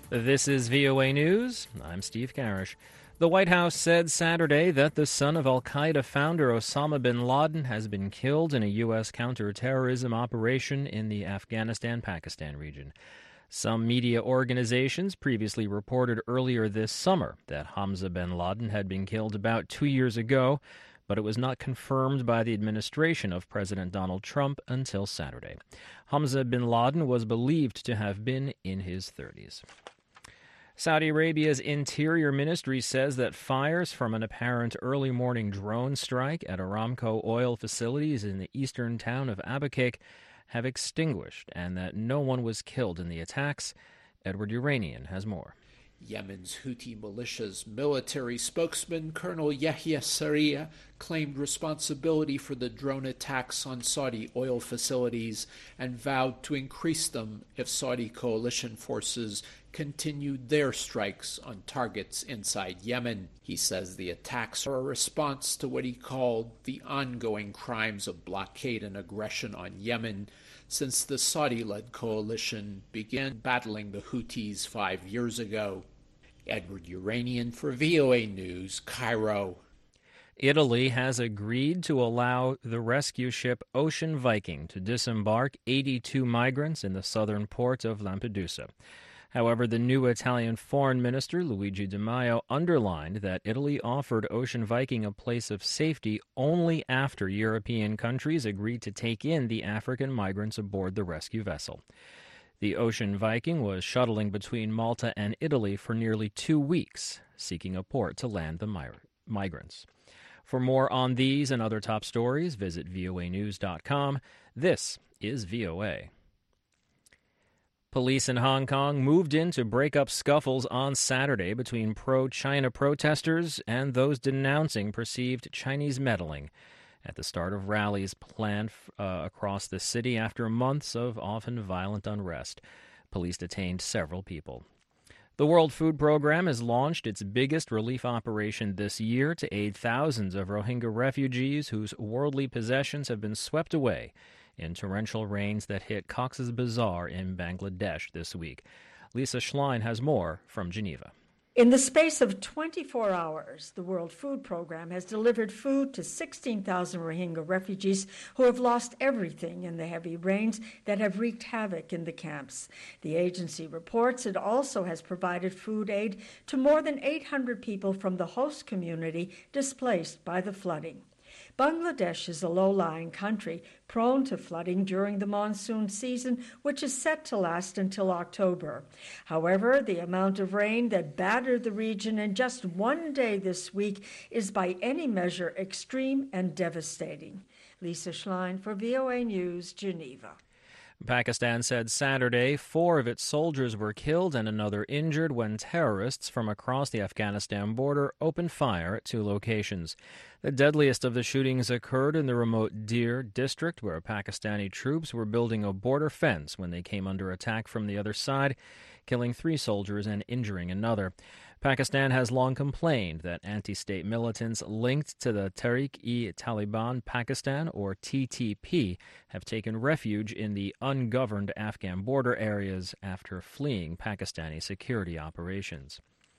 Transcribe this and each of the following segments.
This is VOA News. I'm Steve Karish. The White House said Saturday that the son of al-Qaeda founder Osama bin Laden has been killed in a U.S. counterterrorism operation in the Afghanistan-Pakistan region. Some media organizations previously reported earlier this summer that Hamza bin Laden had been killed about 2 years ago, but it was not confirmed by the administration of President Donald Trump until Saturday. Hamza bin Laden was believed to have been in his 30s. Saudi Arabia's Interior Ministry says that fires from an apparent early morning drone strike at Aramco oil facilities in the eastern town of Abaqaiq have extinguished and that no one was killed in the attacks. Edward Uranian has more. Yemen's Houthi militia's military spokesman, Colonel Yahya Sarria, claimed responsibility for the drone attacks on Saudi oil facilities and vowed to increase them if Saudi coalition forces continued their strikes on targets inside Yemen. He says the attacks are a response to what he called the ongoing crimes of blockade and aggression on Yemen since the Saudi-led coalition began battling the Houthis 5 years ago. Edward Uranian for VOA News, Cairo. Italy has agreed to allow the rescue ship Ocean Viking to disembark 82 migrants in the southern port of Lampedusa. However, the new Italian Foreign Minister, Luigi Di Maio, underlined that Italy offered Ocean Viking a place of safety only after European countries agreed to take in the African migrants aboard the rescue vessel. The Ocean Viking was shuttling between Malta and Italy for nearly 2 weeks, seeking a port to land the migrants. For more on these and other top stories, visit voanews.com. This is VOA. Police in Hong Kong moved in to break up scuffles on Saturday between pro-China protesters and those denouncing perceived Chinese meddling at the start of rallies planned across the city after months of often violent unrest. Police detained several people. The World Food Programme has launched its biggest relief operation this year to aid thousands of Rohingya refugees whose worldly possessions have been swept away in torrential rains that hit Cox's Bazar in Bangladesh this week. Lisa Schlein has more from Geneva. In the space of 24 hours, the World Food Programme has delivered food to 16,000 Rohingya refugees who have lost everything in the heavy rains that have wreaked havoc in the camps. The agency reports it also has provided food aid to more than 800 people from the host community displaced by the flooding. Bangladesh is a low-lying country prone to flooding during the monsoon season, which is set to last until October. However, the amount of rain that battered the region in just one day this week is by any measure extreme and devastating. Lisa Schlein for VOA News, Geneva. Pakistan said Saturday 4 of its soldiers were killed and another injured when terrorists from across the Afghanistan border opened fire at 2 locations. The deadliest of the shootings occurred in the remote Dir district, where Pakistani troops were building a border fence when they came under attack from the other side, killing 3 soldiers and injuring another. Pakistan has long complained that anti-state militants linked to the Tehreek-e-Taliban Pakistan, or TTP, have taken refuge in the ungoverned Afghan border areas after fleeing Pakistani security operations.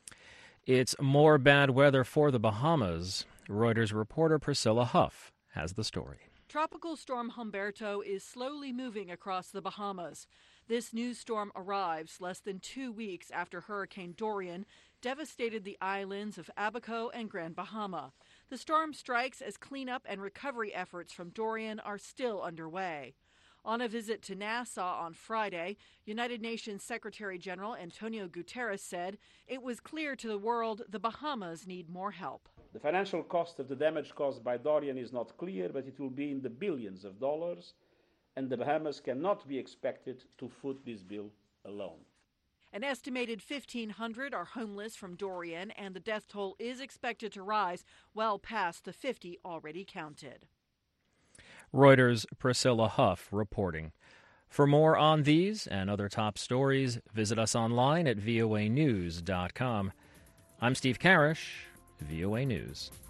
It's more bad weather for the Bahamas. Reuters reporter Priscilla Huff has the story. Tropical storm Humberto is slowly moving across the Bahamas. This new storm arrives less than 2 weeks after Hurricane Dorian devastated the islands of Abaco and Grand Bahama. The storm strikes as cleanup and recovery efforts from Dorian are still underway. On a visit to Nassau on Friday, United Nations Secretary General Antonio Guterres said it was clear to the world the Bahamas need more help. The financial cost of the damage caused by Dorian is not clear, but it will be in the billions of dollars, and the Bahamas cannot be expected to foot this bill alone. An estimated 1,500 are homeless from Dorian, and the death toll is expected to rise well past the 50 already counted. Reuters' Priscilla Huff reporting. For more on these and other top stories, visit us online at voanews.com. I'm Steve Karish, VOA News.